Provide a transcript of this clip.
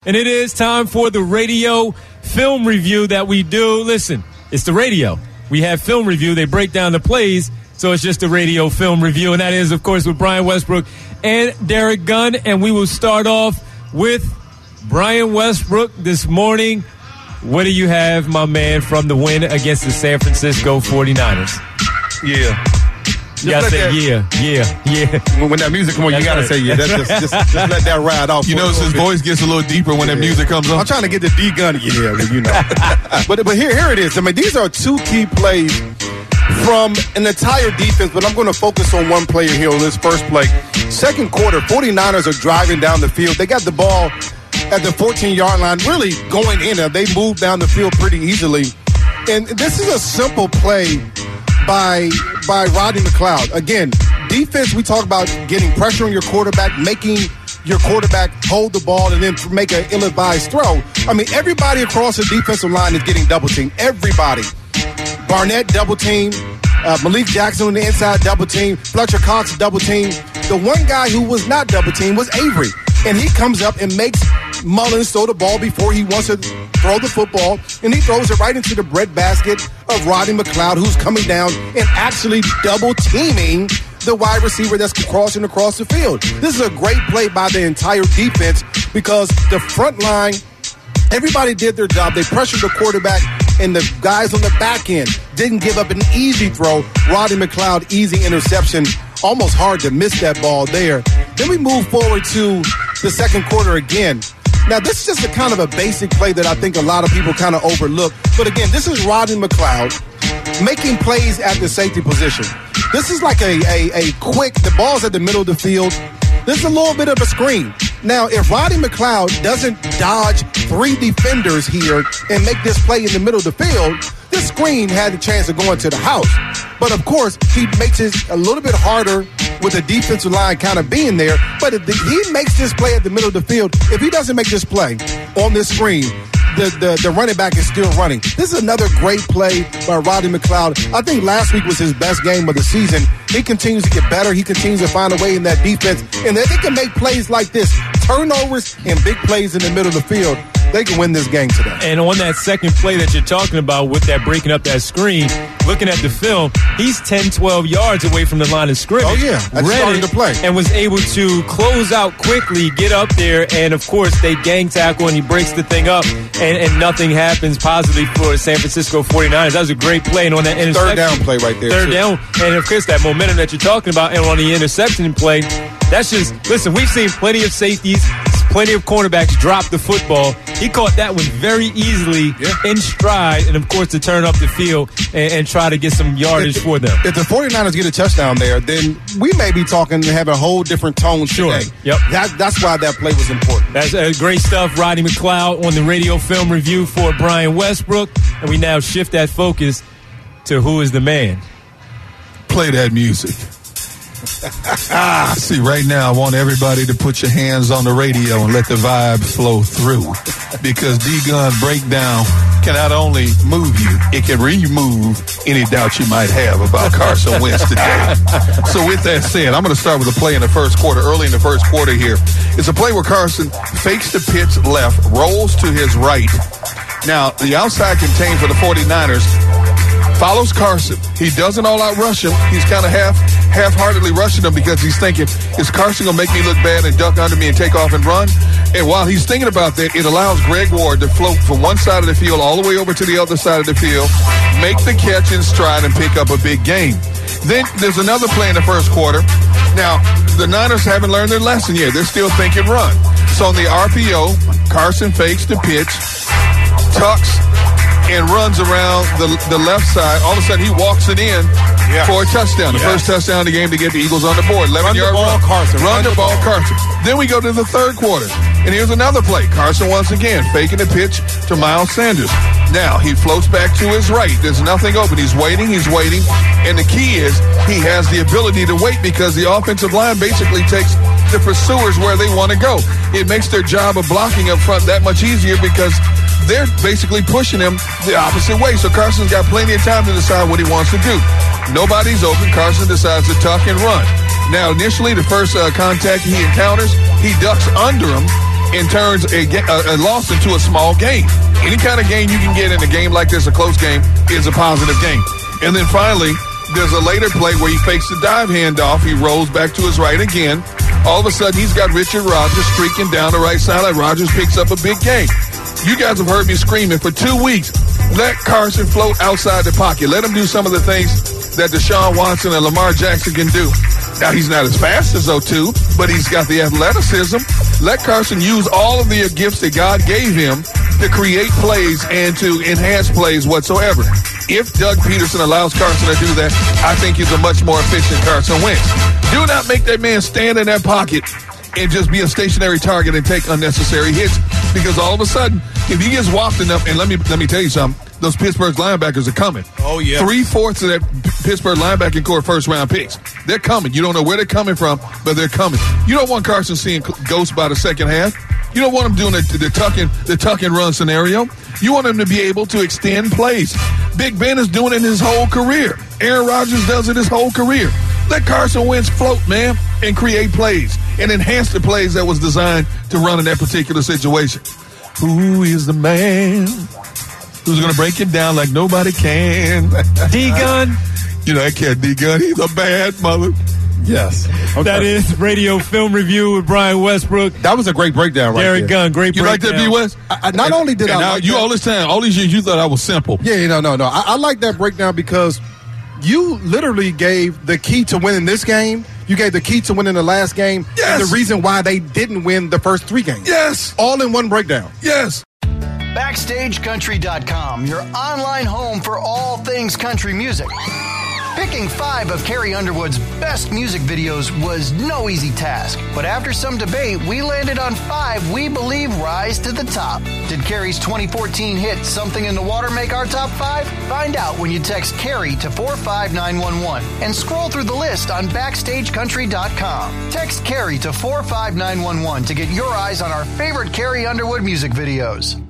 And it is time for the radio film review that we do. Listen, it's the radio. We have film review. They break down the plays, so it's just a radio film review. And that is, of course, with Brian Westbrook and Derek Gunn. And we will start off with Brian Westbrook this morning. What do you have, my man, from the win against the San Francisco 49ers? Yeah. You gotta say yeah. When that music comes on, you gotta say yeah. Just let that ride off. You notice his voice gets a little deeper when that music comes on. I'm trying to get the D-Gun. Yeah, you know. but here it is. I mean, these are two key plays from an entire defense, but I'm going to focus on one player here on this first play. Second quarter, 49ers are driving down the field. They got the ball at the 14-yard line, really going in. They moved down the field pretty easily. And this is a simple play by Rodney McLeod. Again, defense, we talk about getting pressure on your quarterback, making your quarterback hold the ball and then make an ill-advised throw. I mean, everybody across the defensive line is getting double-teamed. Everybody. Barnett double-teamed. Malik Jackson on the inside double-teamed. Fletcher Cox double-teamed. The one guy who was not double-teamed was Avery. And he comes up and makes Mullins throw the ball before he wants to throw the football, and he throws it right into the breadbasket of Rodney McLeod, who's coming down and actually double-teaming the wide receiver that's crossing across the field. This is a great play by the entire defense because the front line, everybody did their job. They pressured the quarterback, and the guys on the back end didn't give up an easy throw. Rodney McLeod, easy interception. Almost hard to miss that ball there. Then we move forward to the second quarter again. Now, this is just a kind of a basic play that I think a lot of people kind of overlook. But again, this is Rodney McLeod making plays at the safety position. This is like a quick, the ball's at the middle of the field. This is a little bit of a screen. Now, if Rodney McLeod doesn't dodge three defenders here and make this play in the middle of the field, this screen had a chance of going to the house. But, of course, he makes it a little bit harder with the defensive line kind of being there. But if he makes this play at the middle of the field, if he doesn't make this play on this screen, the running back is still running. This is another great play by Rodney McLeod. I think last week was his best game of the season. He continues to get better. He continues to find a way in that defense. And if they can make plays like this, turnovers and big plays in the middle of the field, they can win this game today. And on that second play that you're talking about with that breaking up that screen, looking at the film, he's 10, 12 yards away from the line of scrimmage. Oh, yeah. That's starting to play. And was able to close out quickly, get up there, and, of course, they gang tackle, and he breaks the thing up, and nothing happens positively for San Francisco 49ers. That was a great play. And on that interception. Third down play right there. Third down. And, of course, that momentum that you're talking about, and on the interception play, that's just, listen, we've seen plenty of safeties, plenty of cornerbacks drop the football. He caught that one very easily in stride, and, of course, to turn up the field and try to get some yardage for them. If the 49ers get a touchdown there, then we may be talking to have a whole different tone today. Yep. That's why that play was important. That's great stuff, Rodney McLeod, on the radio film review for Brian Westbrook. And we now shift that focus to who is the man. Play that music. See, right now, I want everybody to put your hands on the radio and let the vibe flow through. Because D-Gun Breakdown can not only move you, it can remove any doubt you might have about Carson Wentz today. So with that said, I'm going to start with a play in the first quarter. Early in the first quarter here. It's a play where Carson fakes the pitch left, rolls to his right. Now, the outside contained for the 49ers follows Carson. He doesn't all-out rush him. He's kind of half-heartedly rushing him because he's thinking, is Carson going to make me look bad and duck under me and take off and run? And while he's thinking about that, it allows Greg Ward to float from one side of the field all the way over to the other side of the field, make the catch in stride, and pick up a big game. Then there's another play in the first quarter. Now, the Niners haven't learned their lesson yet. They're still thinking run. So on the RPO, Carson fakes the pitch, tucks, and runs around the left side. All of a sudden, he walks it in for a touchdown. The first touchdown of the game to get the Eagles on the board. 11-yard run. Run the ball, Carson. Then we go to the third quarter. And here's another play. Carson once again faking the pitch to Miles Sanders. Now, he floats back to his right. There's nothing open. He's waiting. And the key is he has the ability to wait because the offensive line basically takes the pursuers where they want to go. It makes their job of blocking up front that much easier because they're basically pushing him the opposite way. So Carson's got plenty of time to decide what he wants to do. Nobody's open. Carson decides to tuck and run. Now, initially, the first contact he encounters, he ducks under him and turns a loss into a small game. Any kind of game you can get in a game like this, a close game, is a positive game. And then finally, there's a later play where he fakes the dive handoff. He rolls back to his right again. All of a sudden, he's got Richard Rodgers streaking down the right sideline. Rodgers picks up a big gain. You guys have heard me screaming for 2 weeks. Let Carson float outside the pocket. Let him do some of the things that Deshaun Watson and Lamar Jackson can do. Now, he's not as fast as those two, but he's got the athleticism. Let Carson use all of the gifts that God gave him to create plays and to enhance plays whatsoever. If Doug Peterson allows Carson to do that, I think he's a much more efficient Carson Wentz. Do not make that man stand in that pocket and just be a stationary target and take unnecessary hits, because all of a sudden, if he gets whopped enough, and let me tell you something, those Pittsburgh linebackers are coming. Oh, yeah. 3/4 of that Pittsburgh linebacking core first-round picks. They're coming. You don't know where they're coming from, but they're coming. You don't want Carson seeing ghosts by the second half. You don't want him doing the tuck and run scenario. You want him to be able to extend plays. Big Ben is doing it his whole career. Aaron Rodgers does it his whole career. Let Carson Wentz float, man, and create plays and enhance the plays that was designed to run in that particular situation. Who is the man who's going to break it down like nobody can? D-Gun. You know that cat D-Gun. He's a bad mother. Yes. Okay. That is Radio Film Review with Brian Westbrook. That was a great breakdown right Derek there. Gunn, great You breakdown. like that, B. West? Not only did I like you that, all this time, all these years, you thought I was simple. Yeah, no. I like that breakdown because you literally gave the key to winning this game. You gave the key to winning the last game. Yes. And the reason why they didn't win the first 3 games. Yes. All in one breakdown. Yes. BackstageCountry.com, your online home for all things country music. Picking 5 of Carrie Underwood's best music videos was no easy task, but after some debate, we landed on 5 we believe rise to the top. Did Carrie's 2014 hit Something in the Water make our top 5? Find out when you text Carrie to 45911 and scroll through the list on BackstageCountry.com. Text Carrie to 45911 to get your eyes on our favorite Carrie Underwood music videos.